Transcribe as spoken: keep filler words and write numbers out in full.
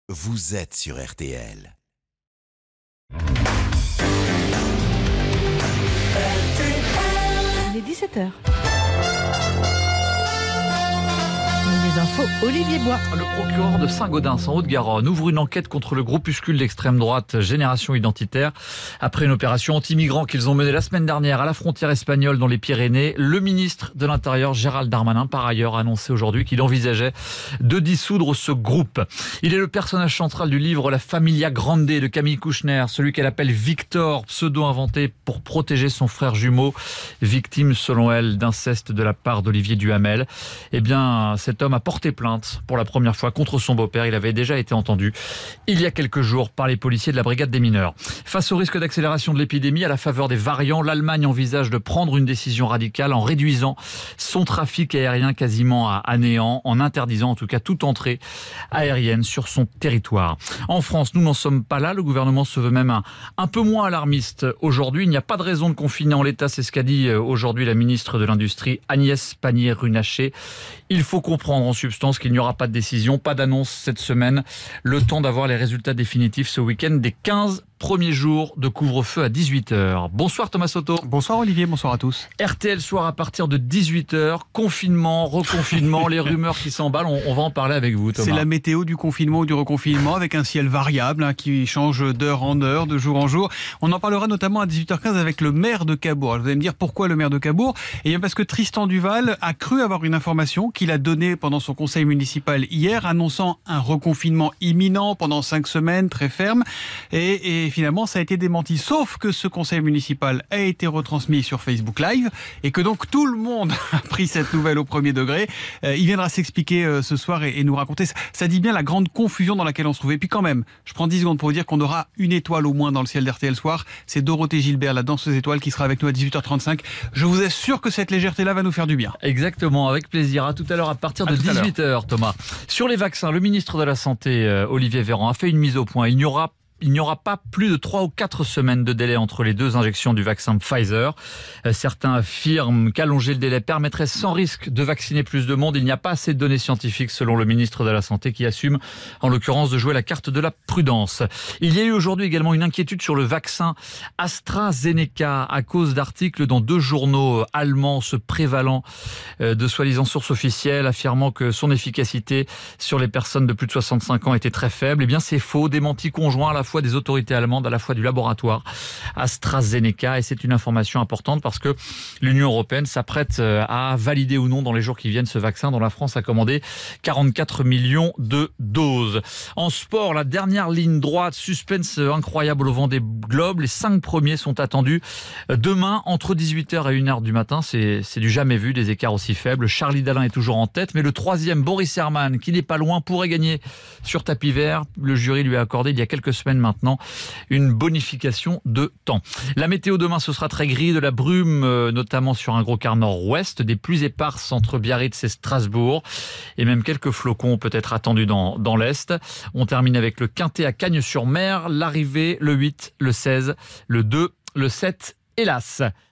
vous êtes sur R T L. Il est dix-sept heures. Les infos, Olivier Bois. Le procureur de Saint-Gaudens, en Haute-Garonne, ouvre une enquête contre le groupuscule d'extrême droite Génération Identitaire. Après une opération anti-migrants qu'ils ont menée la semaine dernière à la frontière espagnole dans les Pyrénées, le ministre de l'Intérieur, Gérald Darmanin, par ailleurs, a annoncé aujourd'hui qu'il envisageait de dissoudre ce groupe. Il est le personnage central du livre La Familia Grande de Camille Kouchner, celui qu'elle appelle Victor, pseudo-inventé pour protéger son frère jumeau, victime, selon elle, d'inceste de la part d'Olivier Duhamel. Eh bien, cet homme a porté plainte pour la première fois contre son beau-père. Il avait déjà été entendu il y a quelques jours par les policiers de la brigade des mineurs. Face au risque d'accélération de l'épidémie, à la faveur des variants, l'Allemagne envisage de prendre une décision radicale en réduisant son trafic aérien quasiment à néant, en interdisant en tout cas toute entrée aérienne sur son territoire. En France, nous n'en sommes pas là. Le gouvernement se veut même un, un peu moins alarmiste aujourd'hui. Il n'y a pas de raison de confiner en l'état, c'est ce qu'a dit aujourd'hui la ministre de l'Industrie Agnès Pannier-Runacher. Il faut comprendre en substance qu'il n'y aura pas de décision, pas d'annonce cette semaine. Le temps d'avoir les résultats définitifs ce week-end des quinze premiers jours de couvre-feu à dix-huit heures. Bonsoir Thomas Soto. Bonsoir Olivier, bonsoir à tous. R T L soir à partir de dix-huit heures, confinement, reconfinement, les rumeurs qui s'emballent, on, on va en parler avec vous Thomas. C'est la météo du confinement ou du reconfinement avec un ciel variable hein, qui change d'heure en heure, de jour en jour. On en parlera notamment à dix-huit heures quinze avec le maire de Cabourg. Alors, vous allez me dire pourquoi le maire de Cabourg ? Eh bien parce que Tristan Duval a cru avoir une information qu'il a donnée pendant son conseil municipal hier, annonçant un reconfinement imminent pendant cinq semaines, très ferme. Et, et finalement, ça a été démenti. Sauf que ce conseil municipal a été retransmis sur Facebook Live et que donc tout le monde a pris cette nouvelle au premier degré. Euh, il viendra s'expliquer euh, ce soir et, et nous raconter. Ça, ça dit bien la grande confusion dans laquelle on se trouve. Et puis quand même, je prends dix secondes pour vous dire qu'on aura une étoile au moins dans le ciel d'R T L soir. C'est Dorothée Gilbert, la danseuse étoile, qui sera avec nous à dix-huit heures trente-cinq. Je vous assure que cette légèreté-là va nous faire du bien. Exactement, avec plaisir. À tout à l'heure à partir de dix-huit heures, Thomas. Sur les vaccins, le ministre de la Santé, euh, Olivier Véran, a fait une mise au point. Il n'y aura Il n'y aura pas plus de trois ou quatre semaines de délai entre les deux injections du vaccin Pfizer. Certains affirment qu'allonger le délai permettrait sans risque de vacciner plus de monde. Il n'y a pas assez de données scientifiques selon le ministre de la Santé qui assume en l'occurrence de jouer la carte de la prudence. Il y a eu aujourd'hui également une inquiétude sur le vaccin AstraZeneca à cause d'articles dans deux journaux allemands se prévalant de soi-disant sources officielles affirmant que son efficacité sur les personnes de plus de soixante-cinq ans était très faible. Eh bien c'est faux, démenti conjoint à la fois des autorités allemandes, à la fois du laboratoire AstraZeneca. Et c'est une information importante parce que l'Union européenne s'apprête à valider ou non dans les jours qui viennent ce vaccin dont la France a commandé quarante-quatre millions de doses. En sport, la dernière ligne droite, suspense incroyable au Vendée Globe. Les cinq premiers sont attendus demain entre dix-huit heures et une heure du matin. C'est, c'est du jamais vu, des écarts aussi faibles. Charlie Dalin est toujours en tête, mais le troisième, Boris Herrmann, qui n'est pas loin, pourrait gagner sur tapis vert. Le jury lui a accordé il y a quelques semaines maintenant une bonification de temps. La météo demain, ce sera très gris, de la brume notamment sur un gros quart nord-ouest, des pluies éparses entre Biarritz et Strasbourg et même quelques flocons peut être attendus dans, dans l'est. On termine avec le Quintet à Cagnes-sur-Mer, l'arrivée le huit, le seize, le deux, le sept, hélas.